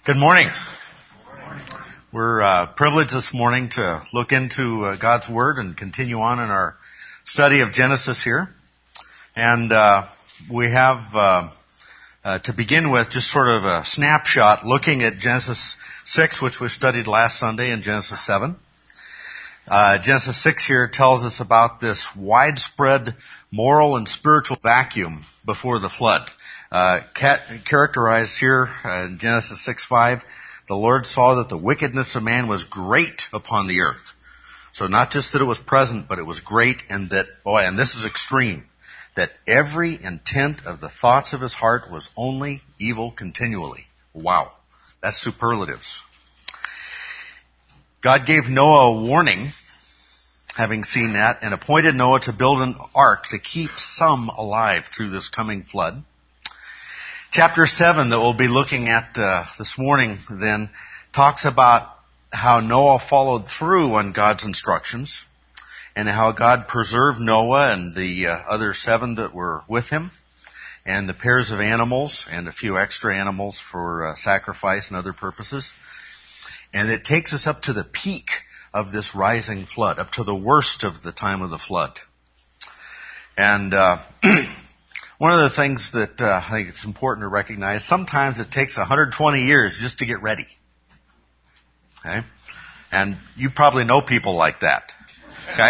Good morning. We're privileged this morning to look into God's Word and continue on in our study of Genesis here. And we have, to begin with, just sort of a snapshot looking at Genesis 6, which we studied last Sunday, and Genesis 7. Genesis 6 here tells us about this widespread moral and spiritual vacuum before the flood. Characterized here in Genesis 6:5, the Lord saw that the wickedness of man was great upon the earth. So not just that it was present, but it was great, and that, and this is extreme, that every intent of the thoughts of his heart was only evil continually. Wow, that's superlatives. God gave Noah a warning, having seen that, and appointed Noah to build an ark to keep some alive through this coming flood. Chapter 7 that we'll be looking at this morning then talks about how Noah followed through on God's instructions and how God preserved Noah and the other 7 that were with him and the pairs of animals and a few extra animals for sacrifice and other purposes. And it takes us up to the peak of this rising flood, up to the worst of the time of the flood. And one of the things that I think it's important to recognize, sometimes it takes 120 years just to get ready. Okay? And you probably know people like that. Okay?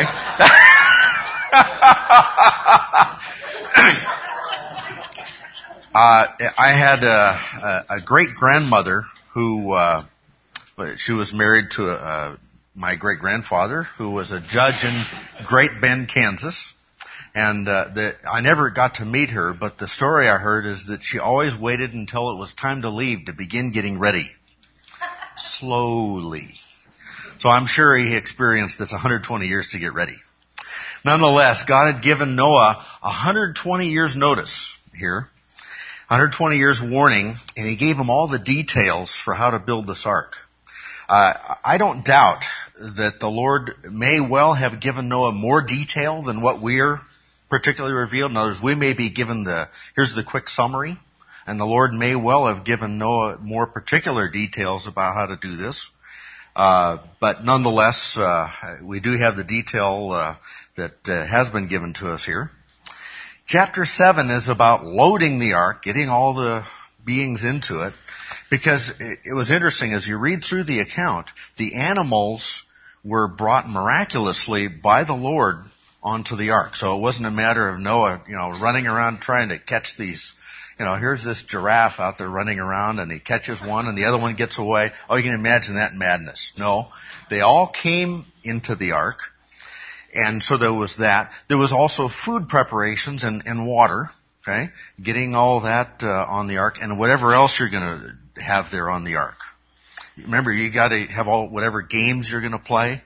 I had a great-grandmother who, she was married to my great-grandfather, who was a judge in Great Bend, Kansas. And I never got to meet her, but the story I heard is that she always waited until it was time to leave to begin getting ready. Slowly. So I'm sure he experienced this 120 years to get ready. Nonetheless, God had given Noah 120 years notice here, 120 years warning, and he gave him all the details for how to build this ark. I don't doubt that the Lord may well have given Noah more detail than what we're particularly revealed. In other words, we may be given here's the quick summary, and the Lord may well have given Noah more particular details about how to do this. But nonetheless, we do have the detail that has been given to us here. Chapter 7 is about loading the ark, getting all the beings into it, because it was interesting, as you read through the account, the animals were brought miraculously by the Lord onto the ark. So it wasn't a matter of Noah, running around trying to catch these, here's this giraffe out there running around and he catches one and the other one gets away. Oh, you can imagine that madness. No, they all came into the ark. And so there was that. There was also food preparations and water, okay? Getting all that on the ark and whatever else you're going to have there on the ark. Remember, you got to have whatever games you're going to play.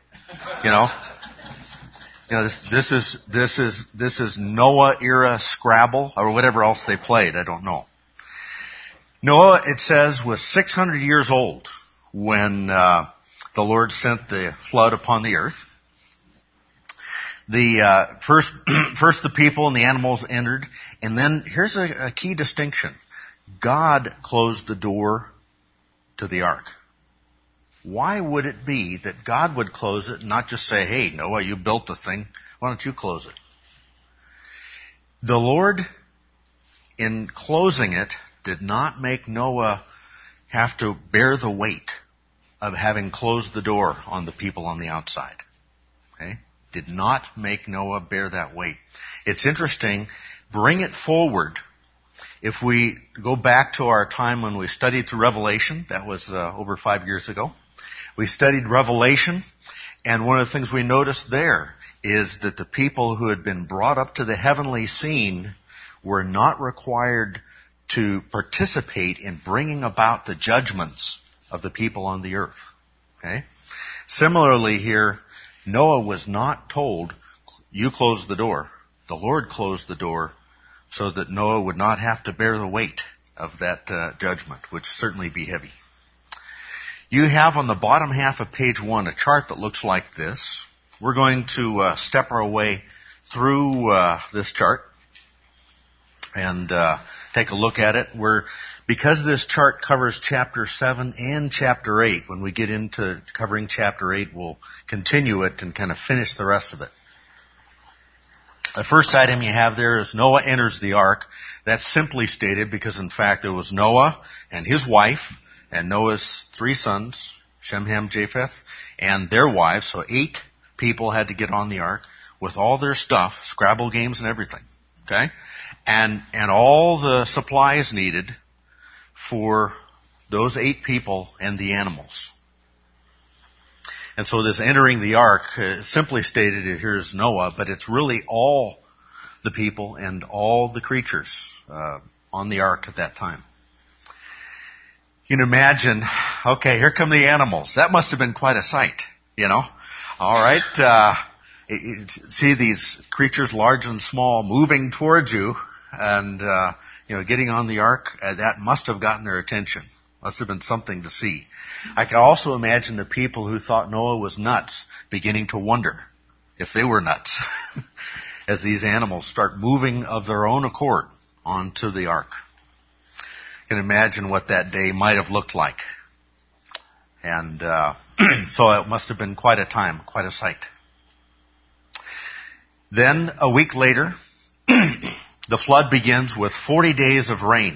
This is Noah era Scrabble or whatever else they played. I don't know. Noah, it says, was 600 years old when the Lord sent the flood upon the earth. The first the people and the animals entered, and then here's a key distinction: God closed the door to the ark. Why would it be that God would close it and not just say, hey, Noah, you built the thing, why don't you close it? The Lord, in closing it, did not make Noah have to bear the weight of having closed the door on the people on the outside. Okay? Did not make Noah bear that weight. It's interesting, bring it forward. If we go back to our time when we studied through Revelation, that was over 5 years ago. We studied Revelation, and one of the things we noticed there is that the people who had been brought up to the heavenly scene were not required to participate in bringing about the judgments of the people on the earth. Okay? Similarly here, Noah was not told, you close the door. The Lord closed the door so that Noah would not have to bear the weight of that judgment, which certainly be heavy. You have on the bottom half of page 1 a chart that looks like this. We're going to step our way through this chart. and take a look at it. Because this chart covers chapter 7 and chapter 8, when we get into covering chapter 8, we'll continue it and kind of finish the rest of it. The first item you have there is Noah enters the ark. That's simply stated because, in fact, it was Noah and his wife and Noah's 3 sons, Shem, Ham, Japheth, and their wives. So 8 people had to get on the ark with all their stuff, Scrabble games and everything. Okay? And all the supplies needed for those 8 people and the animals. And so this entering the ark, simply stated here is Noah, but it's really all the people and all the creatures on the ark at that time. You can imagine, okay, here come the animals. That must have been quite a sight, you know. All right, see these creatures, large and small, moving towards you, and getting on the ark. That must have gotten their attention. Must have been something to see. I can also imagine the people who thought Noah was nuts beginning to wonder if they were nuts as these animals start moving of their own accord onto the ark. You can imagine what that day might have looked like. And so it must have been quite a time, quite a sight. Then, a week later, the flood begins with 40 days of rain.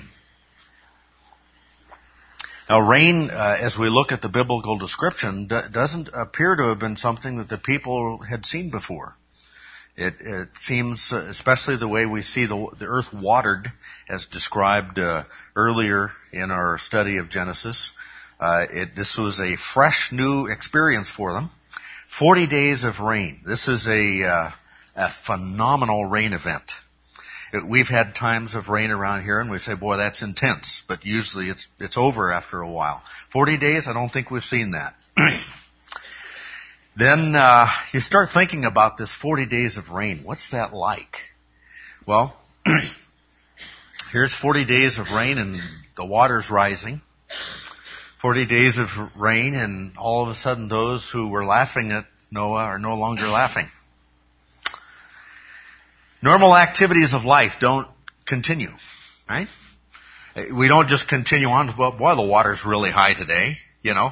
Now, rain, as we look at the biblical description, doesn't appear to have been something that the people had seen before. It seems, especially the way we see the earth watered, as described earlier in our study of Genesis. This was a fresh, new experience for them. 40 days of rain. This is a phenomenal rain event. We've had times of rain around here, and we say, boy, that's intense. But usually it's over after a while. 40 days, I don't think we've seen that. Then you start thinking about this 40 days of rain. What's that like? Well, here's 40 days of rain, and the water's rising. 40 days of rain, and all of a sudden those who were laughing at Noah are no longer laughing. Normal activities of life don't continue, right? We don't just continue on, well, boy, the water's really high today, you know.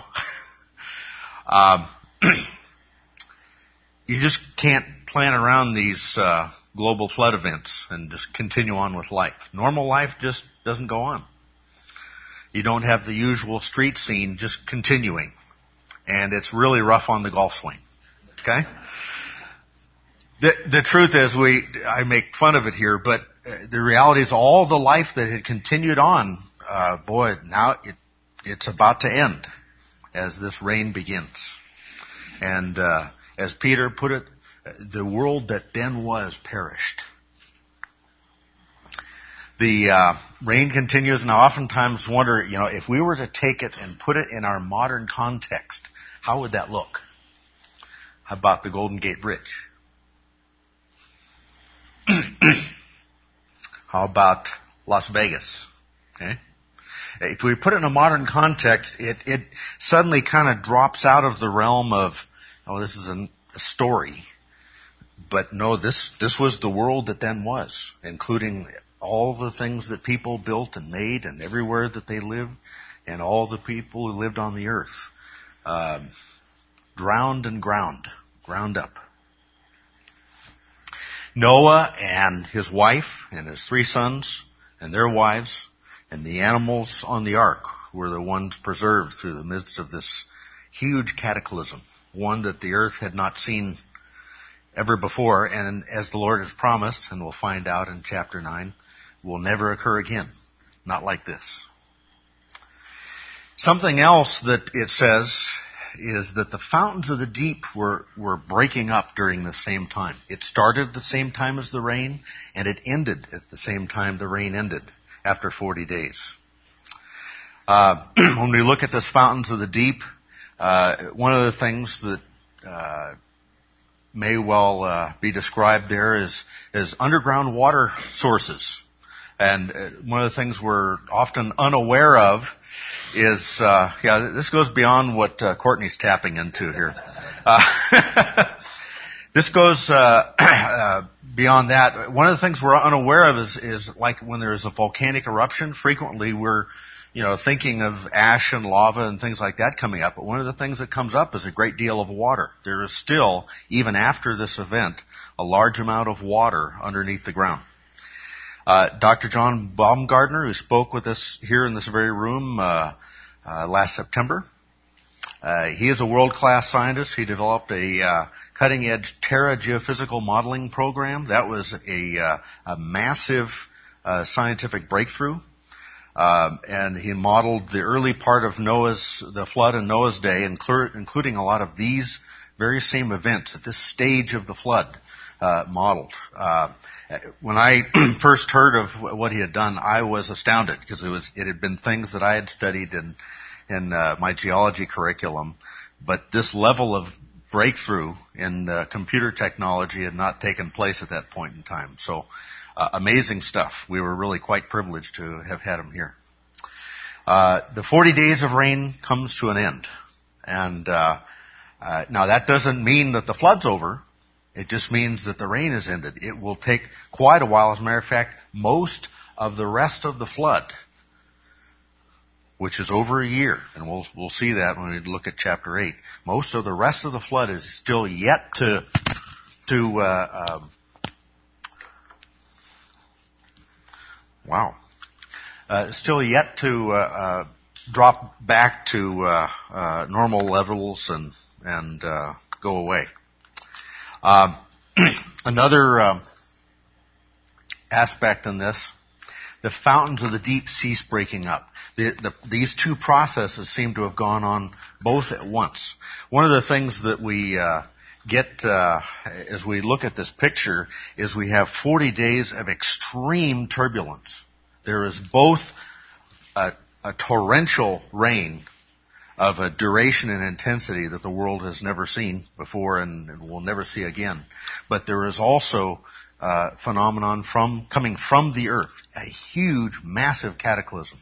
You just can't plan around these global flood events and just continue on with life. Normal life just doesn't go on. You don't have the usual street scene just continuing. And it's really rough on the golf swing. Okay? The truth is, I make fun of it here, but the reality is all the life that had continued on, now it's about to end as this rain begins. And as Peter put it, the world that then was perished. The rain continues, and I oftentimes wonder, if we were to take it and put it in our modern context, how would that look? How about the Golden Gate Bridge? How about Las Vegas? Okay. If we put it in a modern context, it suddenly kind of drops out of the realm of, this is a story. But no, this was the world that then was, including all the things that people built and made and everywhere that they lived and all the people who lived on the earth. Drowned and ground up. Noah and his wife and his 3 sons and their wives and the animals on the ark were the ones preserved through the midst of this huge cataclysm, one that the earth had not seen ever before, and as the Lord has promised, and we'll find out in chapter 9, will never occur again. Not like this. Something else that it says is that the fountains of the deep were breaking up during the same time. It started at the same time as the rain, and it ended at the same time the rain ended, after 40 days. When we look at this fountains of the deep, one of the things that may well be described there is underground water sources. And one of the things we're often unaware of is, this goes beyond what Courtney's tapping into here. This goes beyond that. One of the things we're unaware of is like when there's a volcanic eruption, frequently we're thinking of ash and lava and things like that coming up. But one of the things that comes up is a great deal of water. There is still, even after this event, a large amount of water underneath the ground. Dr. John Baumgartner, who spoke with us here in this very room last September, he is a world-class scientist. He developed a cutting-edge Terra geophysical modeling program. That was a massive scientific breakthrough. And he modeled the early part of the flood in Noah's day, including a lot of these very same events at this stage of the flood modeled. When I first heard of what he had done, I was astounded because it had been things that I had studied in my geology curriculum, but this level of breakthrough in computer technology had not taken place at that point in time. So amazing stuff. We were really quite privileged to have had him here. The 40 days of rain comes to an end. And now that doesn't mean that the flood's over. It just means that the rain has ended. It will take quite a while. As a matter of fact, most of the rest of the flood, which is over a year, and we'll see that when we look at chapter 8, most of the rest of the flood is still yet to drop back to normal levels and go away. Another aspect in this, the fountains of the deep cease breaking up. These two processes seem to have gone on both at once. One of the things that we get as we look at this picture is we have 40 days of extreme turbulence. There is both a torrential rain of a duration and intensity that the world has never seen before and will never see again. But there is also a phenomenon coming from the earth, a huge, massive cataclysm.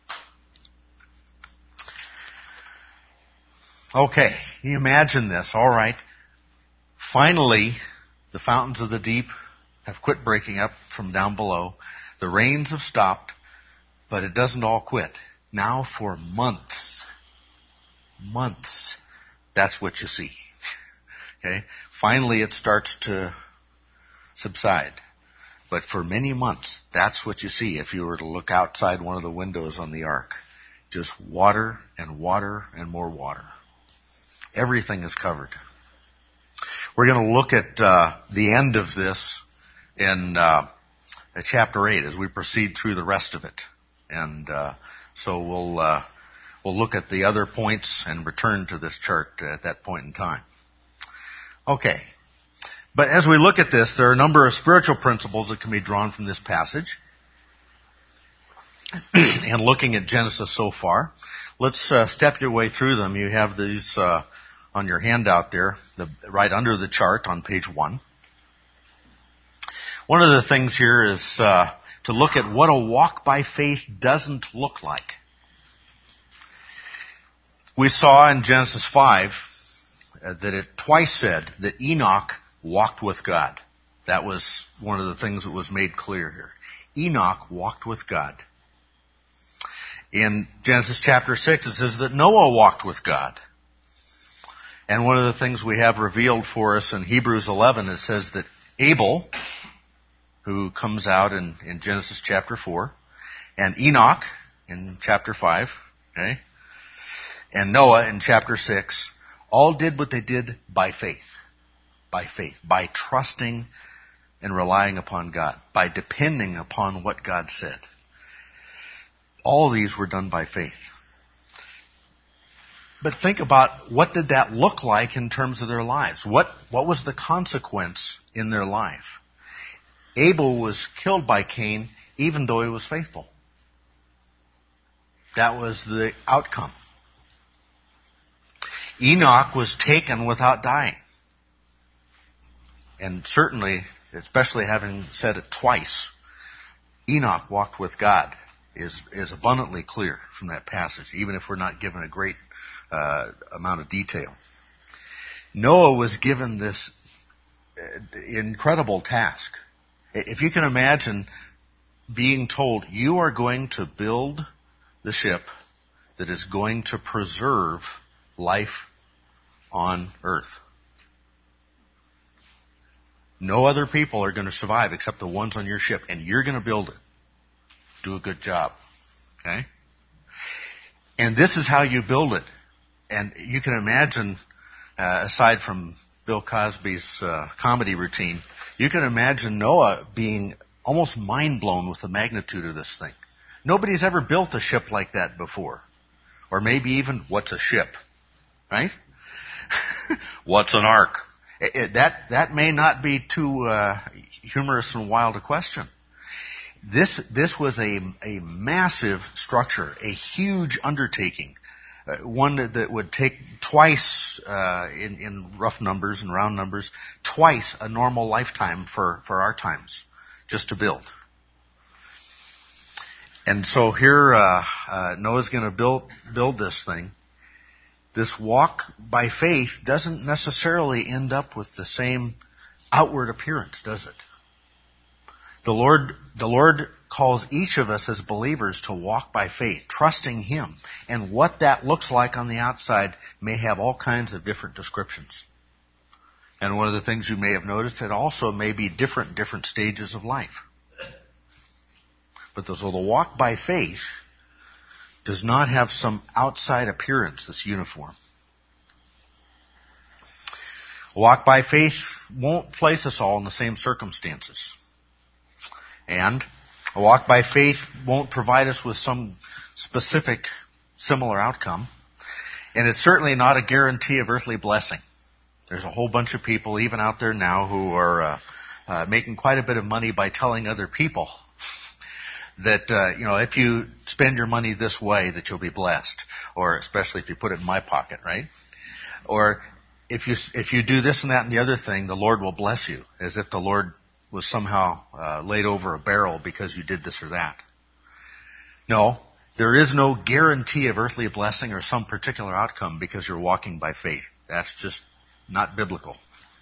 Okay, you imagine this, all right. Finally, the fountains of the deep have quit breaking up from down below. The rains have stopped, but it doesn't all quit. Now for months, that's what you see. Okay? Finally it starts to subside. But for many months, that's what you see if you were to look outside one of the windows on the ark. Just water and water and more water. Everything is covered. We're going to look at the end of this in chapter 8 as we proceed through the rest of it. And so we'll look at the other points and return to this chart at that point in time. Okay. But as we look at this, there are a number of spiritual principles that can be drawn from this passage. And looking at Genesis so far, let's step your way through them. You have these on your handout there, right under the chart on page 1. One of the things here is to look at what a walk by faith doesn't look like. We saw in Genesis 5 that it twice said that Enoch walked with God. That was one of the things that was made clear here. Enoch walked with God. In Genesis chapter 6, it says that Noah walked with God. And one of the things we have revealed for us in Hebrews 11, it says that Abel, who comes out in Genesis chapter 4, and Enoch in chapter 5, okay, and Noah in chapter 6, all did what they did by faith. By faith. By trusting and relying upon God. By depending upon what God said. All these were done by faith. But think about, what did that look like in terms of their lives? What was the consequence in their life? Abel was killed by Cain even though he was faithful. That was the outcome. Enoch was taken without dying. And certainly, especially having said it twice, Enoch walked with God is abundantly clear from that passage, even if we're not given a great amount of detail. Noah was given this incredible task. If you can imagine being told you are going to build the ship that is going to preserve life on earth. No other people are going to survive except the ones on your ship, and you're going to build it. Do a good job. Okay? And this is how you build it. And you can imagine, aside from Bill Cosby's comedy routine, you can imagine Noah being almost mind-blown with the magnitude of this thing. Nobody's ever built a ship like that before. Or maybe even, what's a ship? Right? What's an ark? That may not be too humorous and wild a question. This was a massive structure, a huge undertaking, one that would take twice, in rough numbers and round numbers, twice a normal lifetime for our times, just to build. And so here Noah's going to build this thing. This walk by faith doesn't necessarily end up with the same outward appearance, does it? The Lord calls each of us as believers to walk by faith, trusting Him. And what that looks like on the outside may have all kinds of different descriptions. And one of the things you may have noticed, it also may be different in different stages of life. But so the walk by faith does not have some outside appearance that's uniform. A walk by faith won't place us all in the same circumstances. And a walk by faith won't provide us with some specific similar outcome. And it's certainly not a guarantee of earthly blessing. There's a whole bunch of people, even out there now, who are making quite a bit of money by telling other people that, if you spend your money this way, that you'll be blessed. Or especially if you put it in my pocket, right? Or if you do this and that and the other thing, the Lord will bless you. As if the Lord was somehow laid over a barrel because you did this or that. No, there is no guarantee of earthly blessing or some particular outcome because you're walking by faith. That's just not biblical.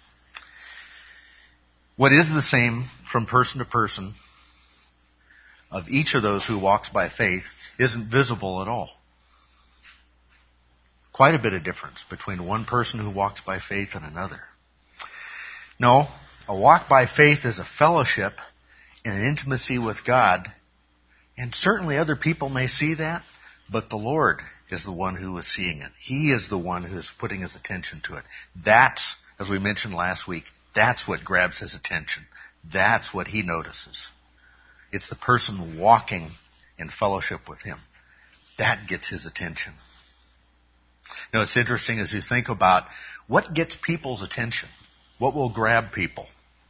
What is the same from person to person of each of those who walks by faith isn't visible at all. Quite a bit of difference between one person who walks by faith and another. No, a walk by faith is a fellowship and an intimacy with God, and certainly other people may see that, but the Lord is the one who is seeing it. He is the one who is putting His attention to it. That's, as we mentioned last week, that's what grabs His attention. That's what He notices. It's the person walking in fellowship with Him. That gets His attention. Now, it's interesting as you think about what gets people's attention. What will grab people?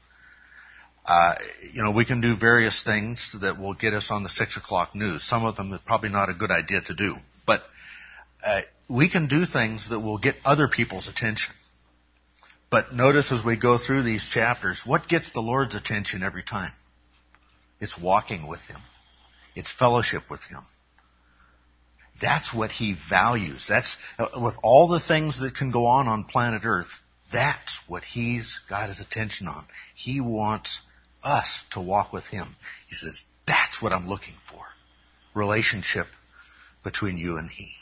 We can do various things that will get us on the 6 o'clock news. Some of them are probably not a good idea to do. But we can do things that will get other people's attention. But notice as we go through these chapters, what gets the Lord's attention every time? It's walking with Him. It's fellowship with Him. That's what He values. That's, with all the things that can go on planet Earth, that's what He's got His attention on. He wants us to walk with Him. He says, that's what I'm looking for. Relationship between you and He.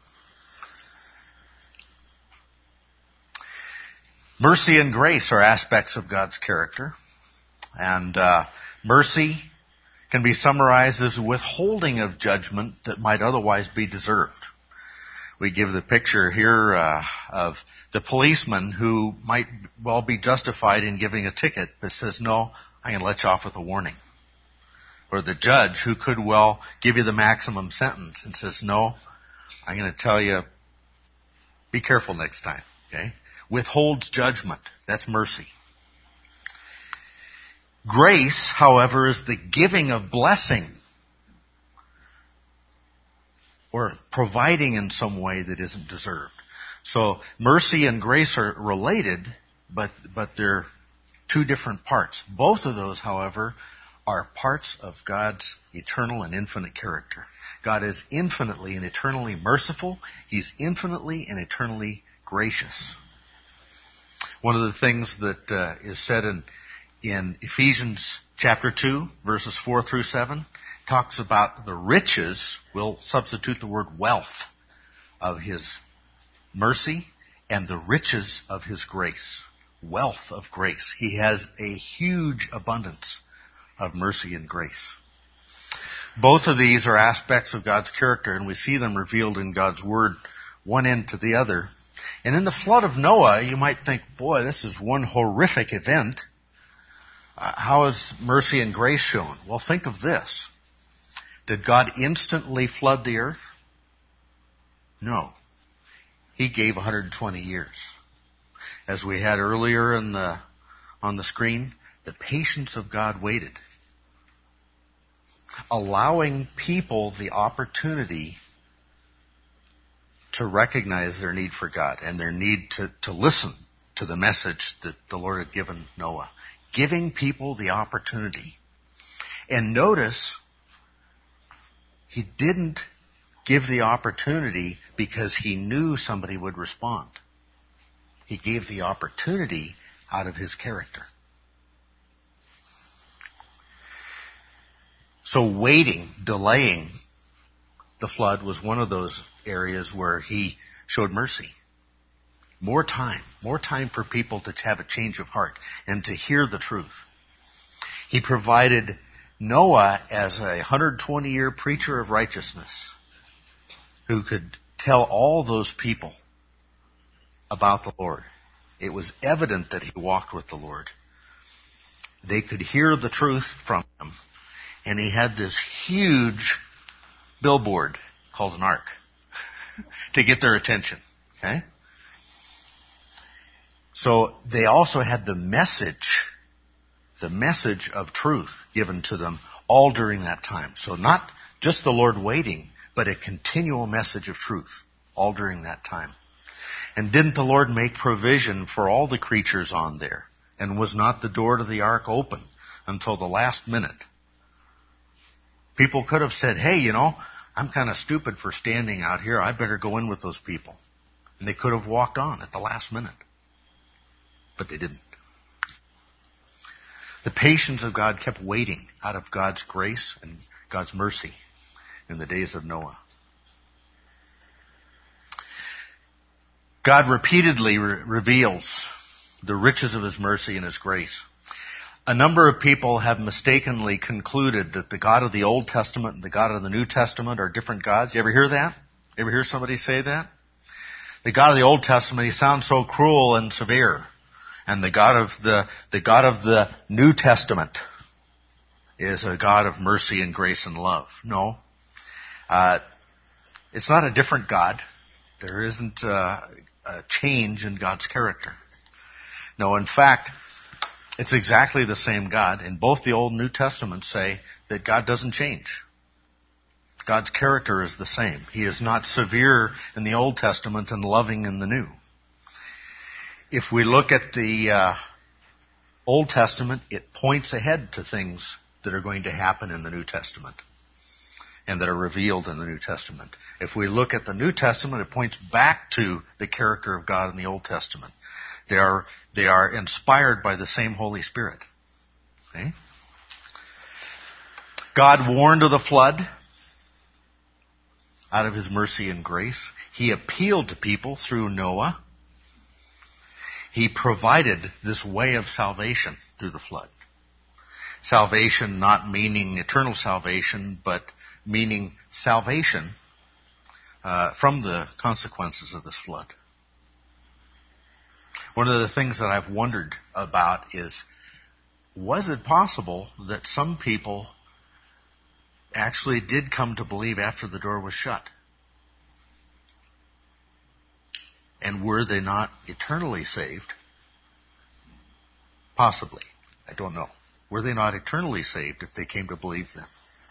Mercy and grace are aspects of God's character. And mercy can be summarized as withholding of judgment that might otherwise be deserved. We give the picture here of the policeman who might well be justified in giving a ticket but says, no, I'm going to let you off with a warning. Or the judge who could well give you the maximum sentence and says, no, I'm going to tell you, be careful next time. Okay? Withholds judgment. That's mercy. Grace, however, is the giving of blessing or providing in some way that isn't deserved. So mercy and grace are related, but they're two different parts. Both of those, however, are parts of God's eternal and infinite character. God is infinitely and eternally merciful. He's infinitely and eternally gracious. One of the things that is said in Ephesians chapter 2, verses 4 through 7, talks about the riches, we'll substitute the word wealth, of His mercy and the riches of His grace. Wealth of grace. He has a huge abundance of mercy and grace. Both of these are aspects of God's character, and we see them revealed in God's Word, one end to the other. And in the flood of Noah, you might think, boy, this is one horrific event. How is mercy and grace shown? Well, think of this. Did God instantly flood the earth? No. He gave 120 years. As we had earlier on the screen, the patience of God waited, allowing people the opportunity to recognize their need for God and their need to listen to the message that the Lord had given Noah. Giving people the opportunity. And notice, He didn't give the opportunity because He knew somebody would respond. He gave the opportunity out of His character. So waiting, delaying the flood was one of those areas where He showed mercy. More time for people to have a change of heart and to hear the truth. He provided Noah as a 120-year preacher of righteousness who could tell all those people about the Lord. It was evident that he walked with the Lord. They could hear the truth from him. And he had this huge billboard called an ark to get their attention. Okay? So they also had the message of truth given to them all during that time. So not just the Lord waiting, but a continual message of truth all during that time. And didn't the Lord make provision for all the creatures on there? And was not the door to the ark open until the last minute? People could have said, hey, I'm kind of stupid for standing out here. I better go in with those people. And they could have walked on at the last minute. But they didn't. The patience of God kept waiting out of God's grace and God's mercy in the days of Noah. God repeatedly reveals the riches of His mercy and His grace. A number of people have mistakenly concluded that the God of the Old Testament and the God of the New Testament are different gods. You ever hear that? Ever hear somebody say that? The God of the Old Testament, He sounds so cruel and severe. And the God of the New Testament is a God of mercy and grace and love. No. It's not a different God. There isn't a change in God's character. No, in fact, it's exactly the same God. And both the Old and New Testaments say that God doesn't change. God's character is the same. He is not severe in the Old Testament and loving in the New. If we look at the Old Testament, it points ahead to things that are going to happen in the New Testament and that are revealed in the New Testament. If we look at the New Testament, it points back to the character of God in the Old Testament. They are inspired by the same Holy Spirit. Okay? God warned of the flood out of His mercy and grace. He appealed to people through Noah. He provided this way of salvation through the flood. Salvation not meaning eternal salvation, but meaning salvation from the consequences of this flood. One of the things that I've wondered about is, was it possible that some people actually did come to believe after the door was shut? And were they not eternally saved? Possibly. I don't know. Were they not eternally saved if they came to believe them?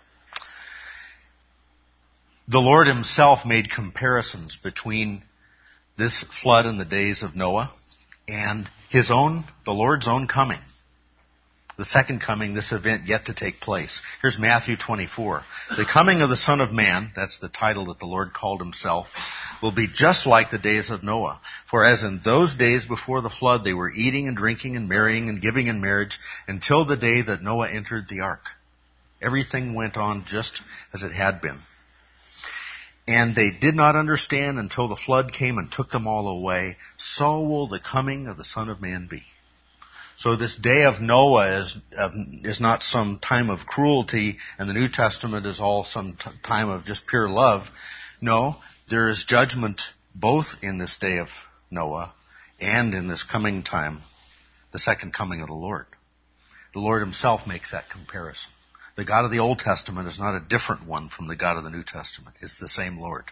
The Lord Himself made comparisons between this flood in the days of Noah and the Lord's own coming. The second coming, this event yet to take place. Here's Matthew 24. The coming of the Son of Man, that's the title that the Lord called himself, will be just like the days of Noah. For as in those days before the flood, they were eating and drinking and marrying and giving in marriage until the day that Noah entered the ark. Everything went on just as it had been. And they did not understand until the flood came and took them all away. So will the coming of the Son of Man be. So this day of Noah is not some time of cruelty, and the New Testament is all some time of just pure love. No, there is judgment both in this day of Noah and in this coming time, the second coming of the Lord. The Lord himself makes that comparison. The God of the Old Testament is not a different one from the God of the New Testament. It's the same Lord.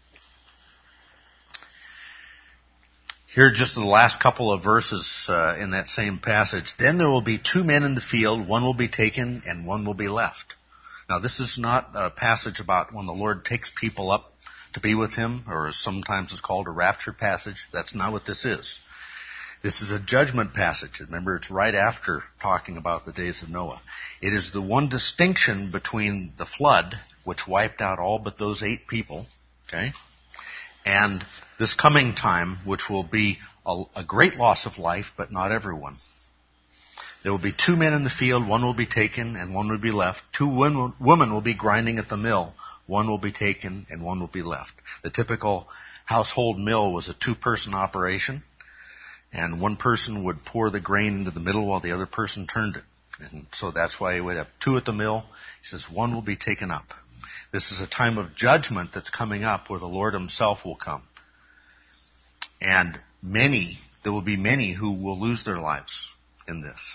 Here, just the last couple of verses in that same passage. Then there will be 2 men in the field. One will be taken and one will be left. Now, this is not a passage about when the Lord takes people up to be with him, or sometimes it's called a rapture passage. That's not what this is. This is a judgment passage. Remember, it's right after talking about the days of Noah. It is the one distinction between the flood, which wiped out all but those 8 people, okay, and this coming time, which will be a great loss of life, but not everyone. There will be 2 men in the field. One will be taken and one will be left. 2 women will be grinding at the mill. One will be taken and one will be left. The typical household mill was a 2-person operation. And one person would pour the grain into the middle while the other person turned it. And so that's why he would have 2 at the mill. He says, one will be taken up. This is a time of judgment that's coming up where the Lord himself will come. And there will be many who will lose their lives in this.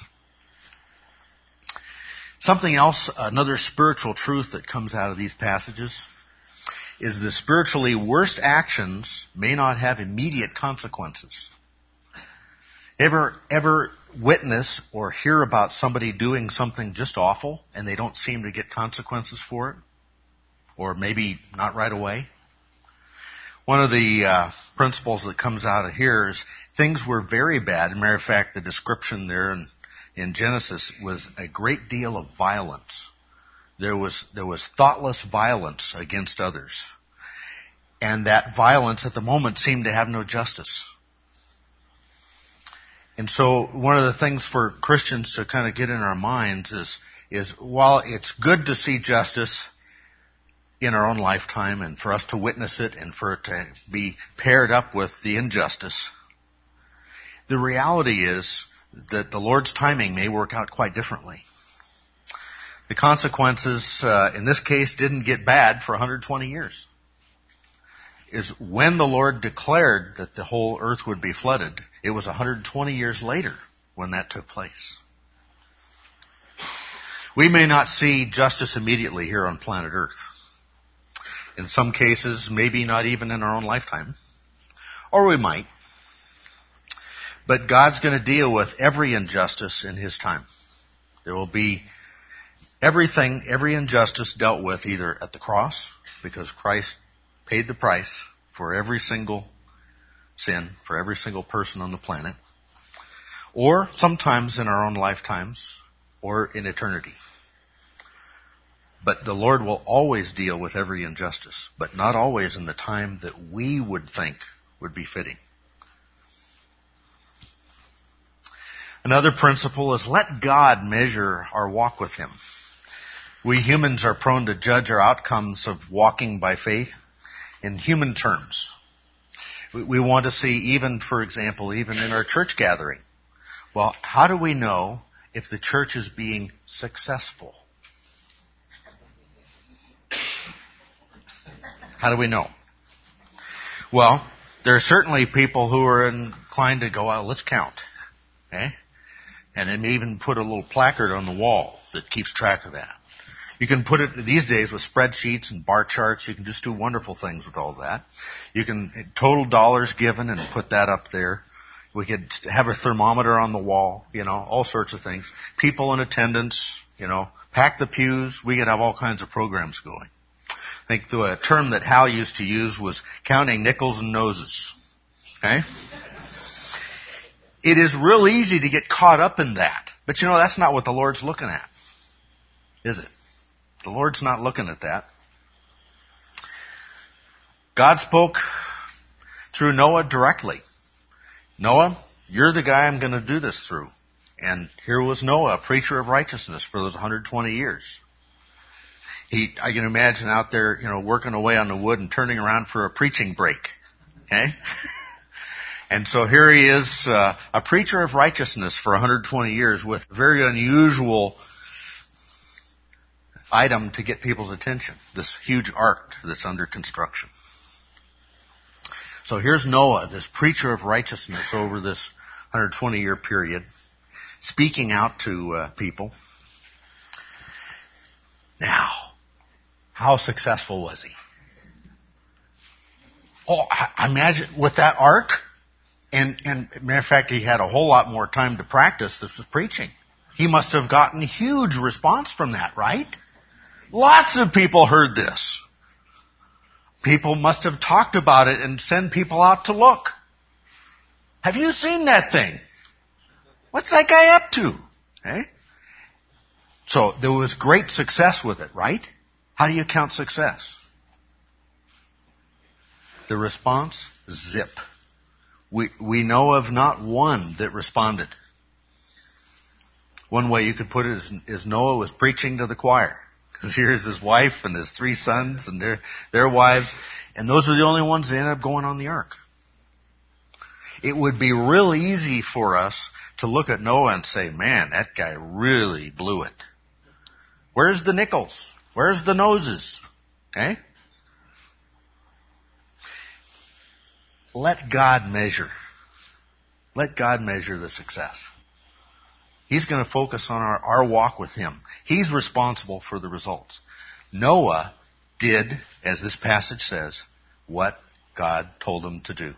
Something else, another spiritual truth that comes out of these passages is the spiritually worst actions may not have immediate consequences. Ever witness or hear about somebody doing something just awful and they don't seem to get consequences for it? Or maybe not right away? One of the principles that comes out of here is things were very bad. As a matter of fact, the description there in Genesis was a great deal of violence. There was thoughtless violence against others. And that violence at the moment seemed to have no justice. And so one of the things for Christians to kind of get in our minds is while it's good to see justice in our own lifetime and for us to witness it and for it to be paired up with the injustice, the reality is that the Lord's timing may work out quite differently. The consequences, in this case, didn't get bad for 120 years. Is when the Lord declared that the whole earth would be flooded, it was 120 years later when that took place. We may not see justice immediately here on planet Earth. In some cases, maybe not even in our own lifetime. Or we might. But God's going to deal with every injustice in his time. There will be every injustice dealt with either at the cross, because Christ paid the price for every single sin, for every single person on the planet, or sometimes in our own lifetimes, or in eternity. But the Lord will always deal with every injustice, but not always in the time that we would think would be fitting. Another principle is let God measure our walk with him. We humans are prone to judge our outcomes of walking by faith in human terms. We want to see for example, even in our church gathering. Well, how do we know if the church is being successful? How do we know? Well, there are certainly people who are inclined to go, let's count. Okay? And then even put a little placard on the wall that keeps track of that. You can put it these days with spreadsheets and bar charts. You can just do wonderful things with all that. You can total dollars given and put that up there. We could have a thermometer on the wall, all sorts of things. People in attendance, pack the pews. We could have all kinds of programs going. I think the term that Hal used to use was counting nickels and noses. Okay? It is real easy to get caught up in that. But that's not what the Lord's looking at, is it? The Lord's not looking at that. God spoke through Noah directly. Noah, you're the guy I'm going to do this through. And here was Noah, a preacher of righteousness for those 120 years. I can imagine out there, working away on the wood and turning around for a preaching break. Okay? And so here he is, a preacher of righteousness for 120 years with a very unusual item to get people's attention. This huge ark that's under construction. So here's Noah, this preacher of righteousness over this 120-year period, speaking out to people. Now, how successful was he? Oh, I imagine with that ark, and matter of fact, he had a whole lot more time to practice this preaching. He must have gotten huge response from that, right? Lots of people heard this. People must have talked about it and sent people out to look. Have you seen that thing? What's that guy up to? Okay? So there was great success with it, right? How do you count success? The response? Zip. We know of not one that responded. One way you could put it is Noah was preaching to the choir. Because here's his wife and his 3 sons and their wives. And those are the only ones that ended up going on the ark. It would be real easy for us to look at Noah and say, man, that guy really blew it. Where's the nickels? Where's the noses? Okay? Let God measure. Let God measure the success. He's going to focus on our walk with Him. He's responsible for the results. Noah did, as this passage says, what God told him to do.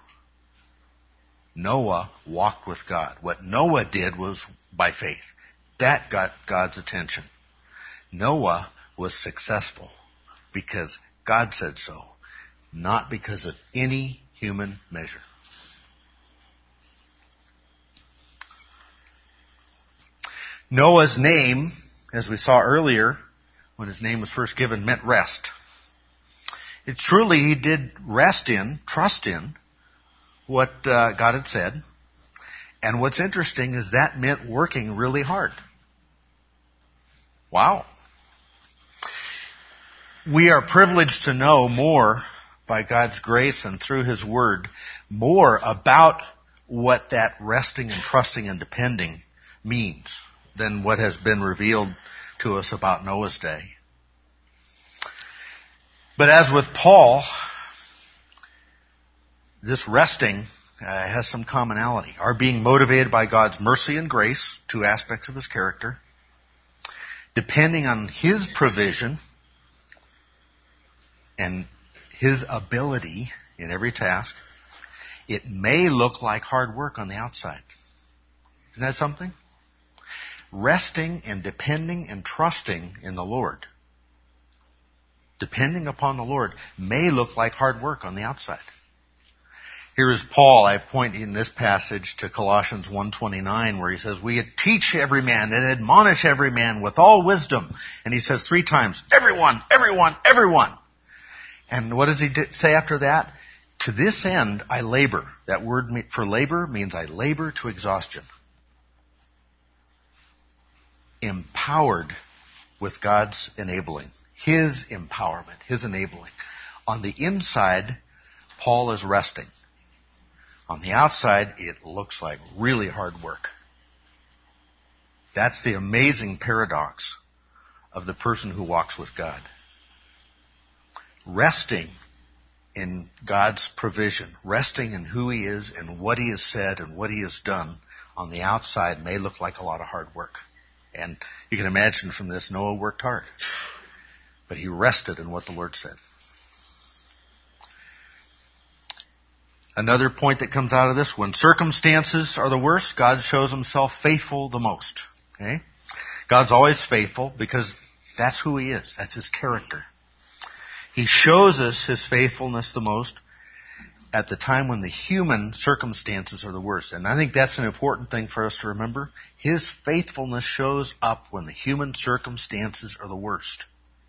Noah walked with God. What Noah did was by faith. That got God's attention. Noah was successful because God said so, not because of any human measure. Noah's name, as we saw earlier, when his name was first given, meant rest. It truly, he did rest in, trust in, what God had said. And what's interesting is that meant working really hard. Wow. We are privileged to know more by God's grace and through His Word, more about what that resting and trusting and depending means than what has been revealed to us about Noah's day. But as with Paul, this resting has some commonality. Our being motivated by God's mercy and grace, 2 aspects of His character, depending on His provision and His ability in every task. It may look like hard work on the outside. Isn't that something? Resting and depending and trusting in the Lord, depending upon the Lord, may look like hard work on the outside. Here is Paul. I point in this passage to Colossians 1:29, where he says, we teach every man and admonish every man with all wisdom. And he says 3 times, everyone, everyone, everyone. And what does he say after that? To this end I labor. That word for labor means I labor to exhaustion. Empowered with God's enabling. His empowerment, His enabling. On the inside, Paul is resting. On the outside, it looks like really hard work. That's the amazing paradox of the person who walks with God. Resting in God's provision, resting in who He is and what He has said and what He has done, on the outside may look like a lot of hard work. And you can imagine from this, Noah worked hard. But he rested in what the Lord said. Another point that comes out of this, when circumstances are the worst, God shows Himself faithful the most. Okay? God's always faithful because that's who He is. That's His character. He shows us His faithfulness the most at the time when the human circumstances are the worst. And I think that's an important thing for us to remember. His faithfulness shows up when the human circumstances are the worst.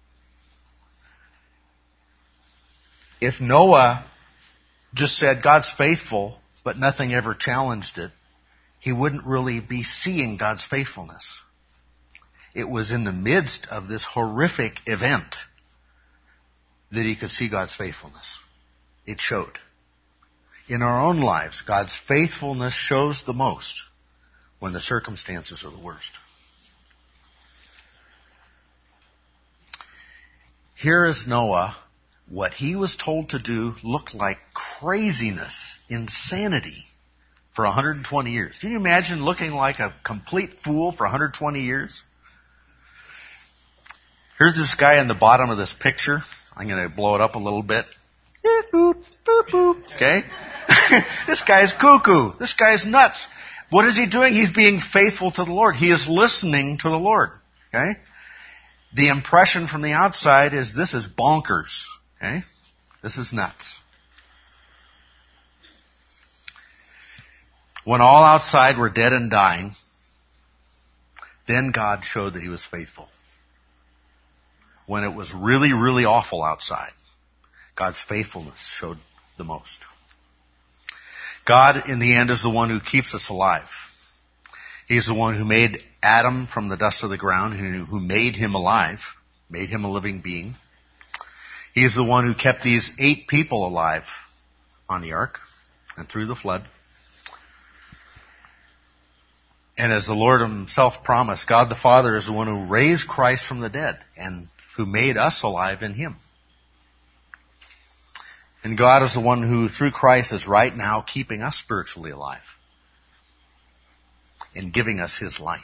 If Noah just said God's faithful, but nothing ever challenged it, he wouldn't really be seeing God's faithfulness. It was in the midst of this horrific event that he could see God's faithfulness. It showed. In our own lives, God's faithfulness shows the most when the circumstances are the worst. Here is Noah. What he was told to do looked like craziness, insanity for 120 years. Can you imagine looking like a complete fool for 120 years? Here's this guy in the bottom of this picture. I'm going to blow it up a little bit. Okay? This guy's cuckoo. This guy's nuts. What is he doing? He's being faithful to the Lord. He is listening to the Lord. Okay? The impression from the outside is this is bonkers. Okay? This is nuts. When all outside were dead and dying, then God showed that he was faithful. When it was really, really awful outside, God's faithfulness showed the most. God, in the end, is the one who keeps us alive. He's the one who made Adam from the dust of the ground, who made him alive, made him a living being. He is the one who kept these 8 people alive on the ark and through the flood. And as the Lord himself promised, God the Father is the one who raised Christ from the dead and who made us alive in him. And God is the one who, through Christ, is right now keeping us spiritually alive and giving us his life.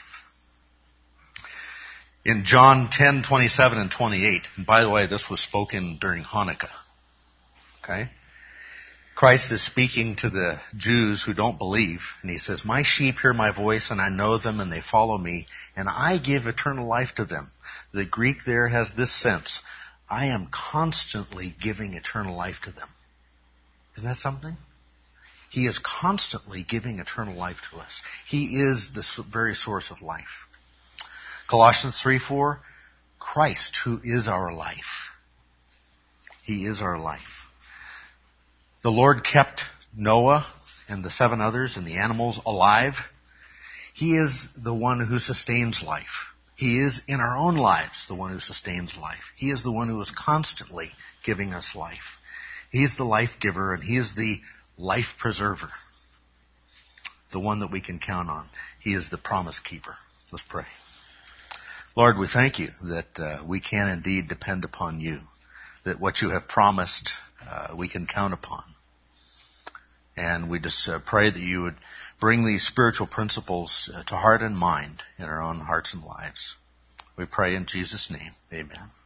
In John 10:27 and 28, and by the way, this was spoken during Hanukkah. Okay? Christ is speaking to the Jews who don't believe, and he says, "My sheep hear my voice, and I know them, and they follow me, and I give eternal life to them." The Greek there has this sense: I am constantly giving eternal life to them. Isn't that something? He is constantly giving eternal life to us. He is the very source of life. Colossians 3:4, Christ, who is our life. He is our life. The Lord kept Noah and the 7 others and the animals alive. He is the one who sustains life. He is in our own lives the one who sustains life. He is the one who is constantly giving us life. He's the life giver and he is the life preserver. The one that we can count on. He is the promise keeper. Let's pray. Lord, we thank you that we can indeed depend upon you. That what you have promised we can count upon. And we just pray that you would bring these spiritual principles to heart and mind in our own hearts and lives. We pray in Jesus' name. Amen.